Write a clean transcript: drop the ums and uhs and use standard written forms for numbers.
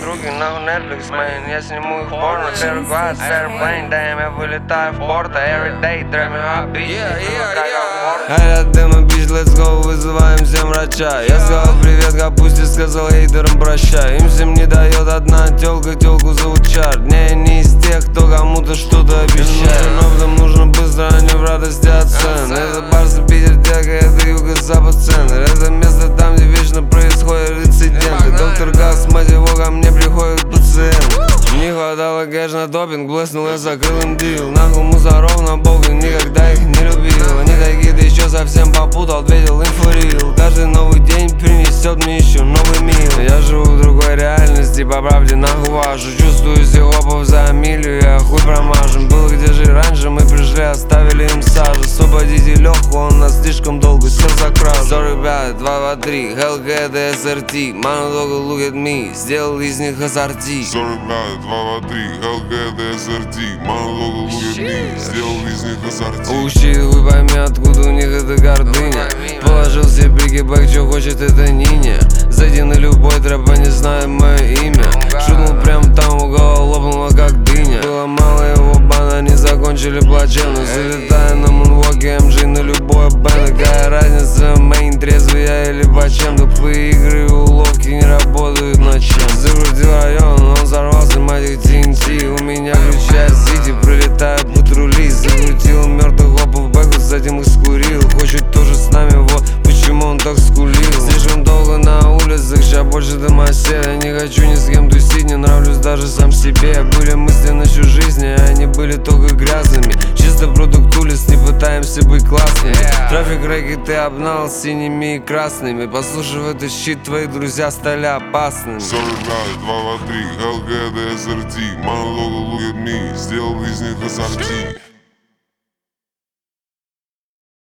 руки, нахуй Netflix, man. Я сниму их порно, первый класс, airplane, damn, я вылетаю в порто. Every day, трэп me hot beat, а дыма, бич, let's go, вызываем всем врача. Я сказал привет капусте, сказал хейтерам прощай. Им всем не дает одна тёлка, тёлку зовут Чарт. Не, не из тех, кто кому-то что-то обещает. Но потом нужно быстро, а не в радости от цен. Это Барса, Питер, Тека, это юго-запад, центр. Это место там, где вечно происходят инциденты. Доктор Газ, мать его, ко мне приходит пациент. Не хватало кэш на допинг, блеснул, я закрыл им дил. Нахуй мусоров на бога, никогда их не любил. Они такие, ты еще совсем попутал, ответил инфорил. Каждый новый день принесет мне еще новый мир. Я живу в другой реальности, по правде нахуй вашу. Чувствую сихопов за милю, я хуй промажем. Был где же раньше, мы пришли, оставили им сажу. Освободите Леху, он нас слишком долго сел за кражу. 45, 2, 3, Hellcat, SRT. Mano Dog, look at me, сделал из них ассорти. 45, 2, 3, Hellcat, SRT. Mano Dog, look at me, сделал из них ассорти. Учитывай, пойми, откуда у них эта гордыня. Положил себе бригебэк, что хочет это Ниня. Зайди на любой трэп, они знают мое имя. Шутнул прям там, угол лопнула как дыня. Было мало его бана, они закончили плачевно. Залетая на мунвоке, MG на любой бэнд. Какая разница, мейн, трезвый я или почем. Тупые игры и уловки не работают ночам. Закрутил район, он взорвался, мать их TNT. У меня ключа Сити, прилетают патрули. Закрутил мертвых хопов бэку, с этим их скурил. Хочет тоже с нами, вот почему он так скулил. Слишком долго на улицах, ща больше домосед. Я не хочу ни с кем тусить, не нравлюсь даже сам себе. Были мысли насчет жизни, а они были только грязными. Чисто продукт улиц, не пытаемся быть классными. Трафик рэки ты обнал синими и красными. Послушав этот щит, твои друзья стали опасными. 45, 2, 3, Hellcat, SRT. Mano Dog, look at me, сделал из них ассорти.